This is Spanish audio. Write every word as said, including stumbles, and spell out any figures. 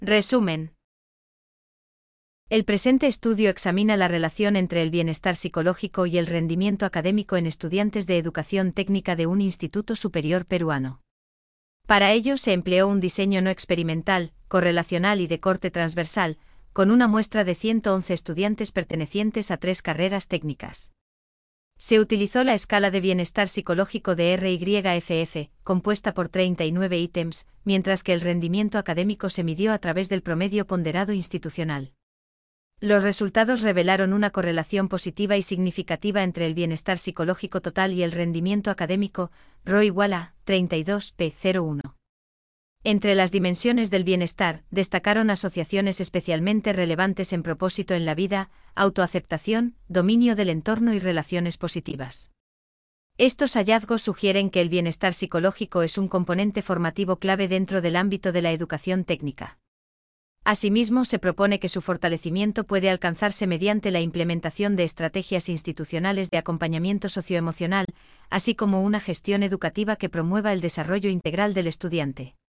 Resumen. El presente estudio examina la relación entre el bienestar psicológico y el rendimiento académico en estudiantes de educación técnica de un instituto superior peruano. Para ello se empleó un diseño no experimental, correlacional y de corte transversal, con una muestra de ciento once estudiantes pertenecientes a tres carreras técnicas. Se utilizó la escala de bienestar psicológico de R Y F F, compuesta por treinta y nueve ítems, mientras que el rendimiento académico se midió a través del promedio ponderado institucional. Los resultados revelaron una correlación positiva y significativa entre el bienestar psicológico total y el rendimiento académico, Rho igual a treinta y dos p cero uno. Entre las dimensiones del bienestar, destacaron asociaciones especialmente relevantes en propósito en la vida, autoaceptación, dominio del entorno y relaciones positivas. Estos hallazgos sugieren que el bienestar psicológico es un componente formativo clave dentro del ámbito de la educación técnica. Asimismo, se propone que su fortalecimiento puede alcanzarse mediante la implementación de estrategias institucionales de acompañamiento socioemocional, así como una gestión educativa que promueva el desarrollo integral del estudiante.